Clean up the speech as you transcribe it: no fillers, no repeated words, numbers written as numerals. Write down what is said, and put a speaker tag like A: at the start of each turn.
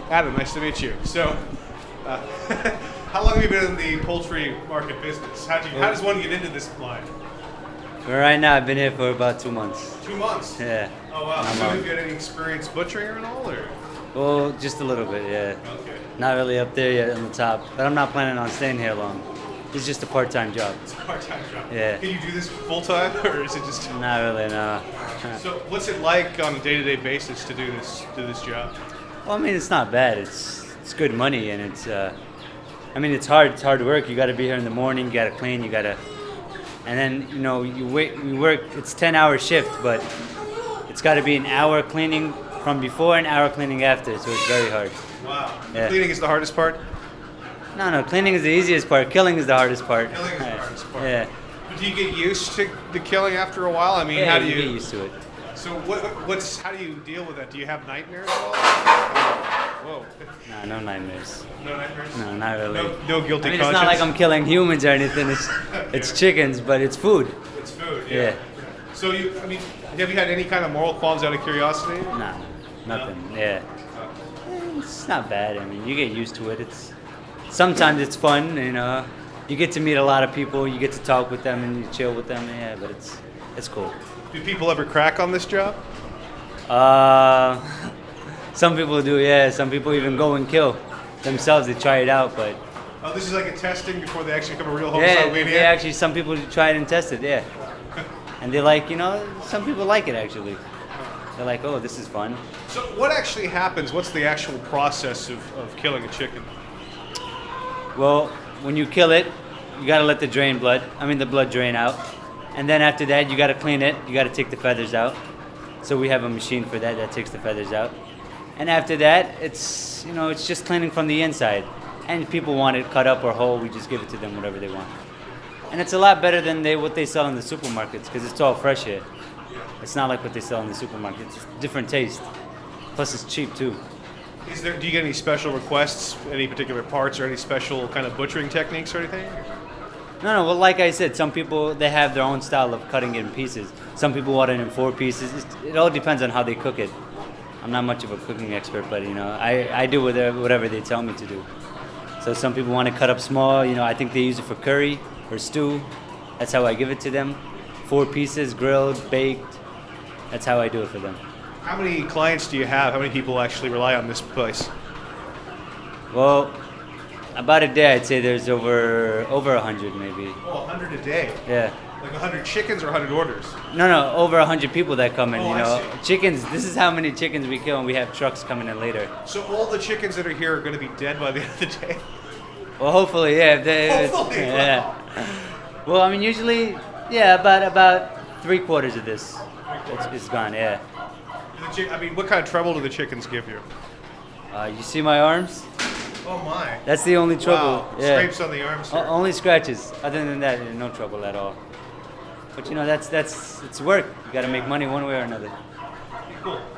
A: Adam, nice to meet you. So, uh, how long have you been in the poultry market business? How does one get into this line?
B: Well, right now, I've been here for about 2 months.
A: 2 months?
B: Yeah.
A: Oh, wow. So have you had any experience butchering at all, or?
B: Well, just a little bit, yeah.
A: Okay.
B: Not really up there yet on the top, but I'm not planning on staying here long. It's just a part-time job.
A: It's a part-time job.
B: Yeah.
A: Can you do this full-time, or is it just?
B: Not really, no.
A: So, what's it like on a day-to-day basis to do this job?
B: Well, I mean, it's not bad. It's good money, and it's it's hard. It's hard work. You got to be here in the morning. You got to clean. You got to, and then you work. It's 10-hour shift, but it's got to be an hour cleaning from before, an hour cleaning after. So it's very hard.
A: Wow.
B: Yeah.
A: Cleaning is the hardest part.
B: No, cleaning is the easiest part. Killing is the hardest part.
A: Killing is the hardest part.
B: Yeah.
A: But do you get used to the killing after a while? I mean,
B: Yeah,
A: how do
B: you
A: you
B: get used to it?
A: So how do you deal with that? Do you have nightmares at all? Whoa.
B: No nightmares.
A: No nightmares?
B: No, not really.
A: No guilty
B: I mean,
A: conscience?
B: it's not like I'm killing humans or anything. It's chickens, but it's food.
A: It's food, yeah.
B: Yeah.
A: So have you had any kind of moral qualms out of curiosity?
B: Nah, nothing. Yeah. It's not bad. I mean, you get used to it. Sometimes it's fun, You get to meet a lot of people. You get to talk with them and you chill with them. Yeah, but it's cool.
A: Do people ever crack on this job?
B: Some people do. Yeah. Some people even go and kill themselves. They try it out, but.
A: Oh, this is like a testing before they actually become a real homicide maniac?
B: Yeah, actually, some people try it and test it, yeah. And they like, some people like it, actually. They're like, oh, this is fun.
A: So what actually happens? What's the actual process of killing a chicken?
B: Well, when you kill it, you got to let the blood drain out. And then after that, you got to clean it. You got to take the feathers out. So we have a machine for that takes the feathers out. And after that, it's just cleaning from the inside. And if people want it cut up or whole, we just give it to them, whatever they want. And it's a lot better than what they sell in the supermarkets, because it's all fresh here. It's not like what they sell in the supermarkets. It's a different taste. Plus, it's cheap too.
A: Do you get any special requests, any particular parts, or any special kind of butchering techniques or anything?
B: No. Well, like I said, some people, they have their own style of cutting it in pieces. Some people want it in 4 pieces. It all depends on how they cook it. I'm not much of a cooking expert, but I do whatever they tell me to do. So some people want to cut up small. I think they use it for curry or stew. That's how I give it to them. 4 pieces, grilled, baked. That's how I do it for them.
A: How many clients do you have? How many people actually rely on this place?
B: Well, about a day, I'd say there's over 100 maybe.
A: Oh, 100 a day?
B: Yeah.
A: Like 100 chickens or 100 orders?
B: No, over 100 people that come in,
A: I see.
B: Chickens, this is how many chickens we kill, and we have trucks coming in later.
A: So all the chickens that are here are going to be dead by the end of the day?
B: Well, hopefully, yeah.
A: Hopefully,
B: yeah. Well, I mean, usually, yeah, about 3/4 of this is gone, yeah.
A: What kind of trouble do the chickens give you?
B: You see my arms?
A: Oh my.
B: That's the only trouble.
A: Wow.
B: Yeah.
A: Scrapes on the arms here.
B: Only scratches. Other than that, no trouble at all. But that's it's work. You got to make money one way or another.
A: Cool.